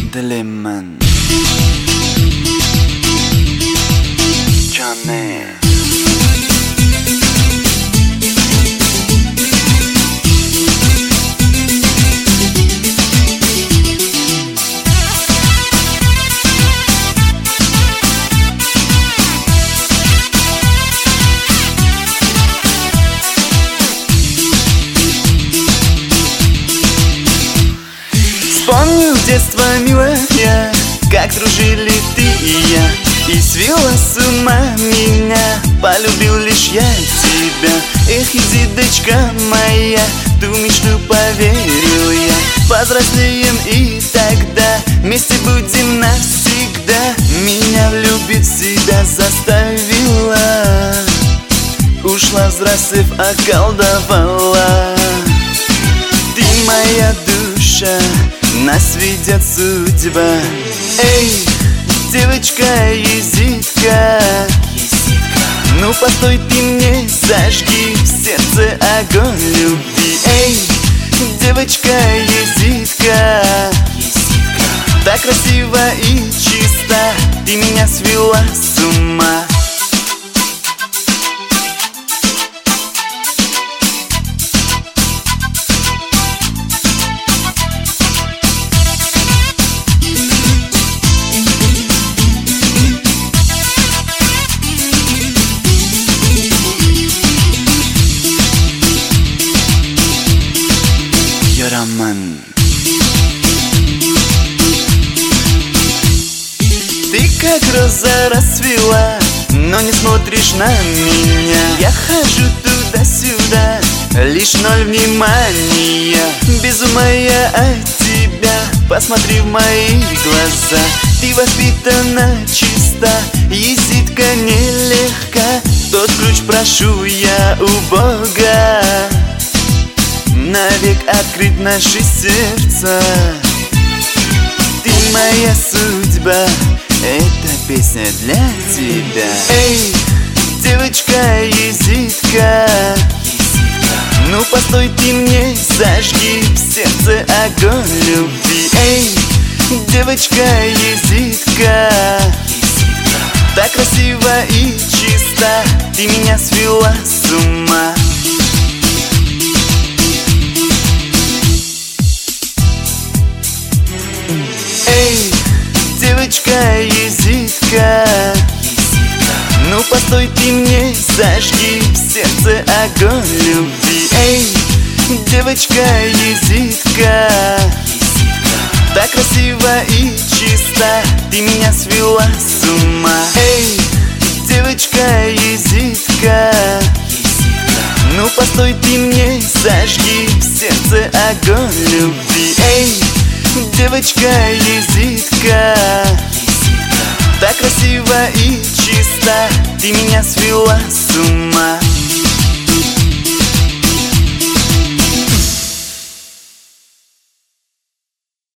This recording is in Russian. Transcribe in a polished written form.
Dilemman Johnny. Вспомнил детство, милая, как дружили ты и я. И свела с ума меня, полюбил лишь я тебя. Эх, изидочка моя, ту мечту поверил я. Повзрослеем и тогда вместе будем навсегда. Меня влюбить в себя заставила, ушла взрослев, околдовала. Ты моя душа, нас ведет судьба. Эй, девочка-езидка, ну постой, ты мне зажги в сердце огонь любви. Эй, девочка-езидка, так красиво и чисто, ты меня свела с ума. Роман. Ты как роза расцвела, но не смотришь на меня. Я хожу туда-сюда, лишь ноль внимания. Без ума я от тебя, посмотри в мои глаза. Ты воспитана чисто, езидка нелегка. Тот ключ прошу я у Бога, навек открыть наши сердца. Ты моя судьба, эта песня для тебя. Эй, девочка-езидка, ну постой, ты мне зажги в сердце огонь любви. Эй, девочка-езидка, так красиво и чисто, ты меня свела с ума. Эй, девочка-езидка, ну постой, ты мне зажги в сердце огонь любви. Эй, девочка-езидка, так красиво и чисто, ты меня свела с ума. Эй, девочка-езидка, ну постой, ты мне зажги в сердце огонь любви. Эй, девочка-езидка, так красиво и чисто, ты меня свела с ума.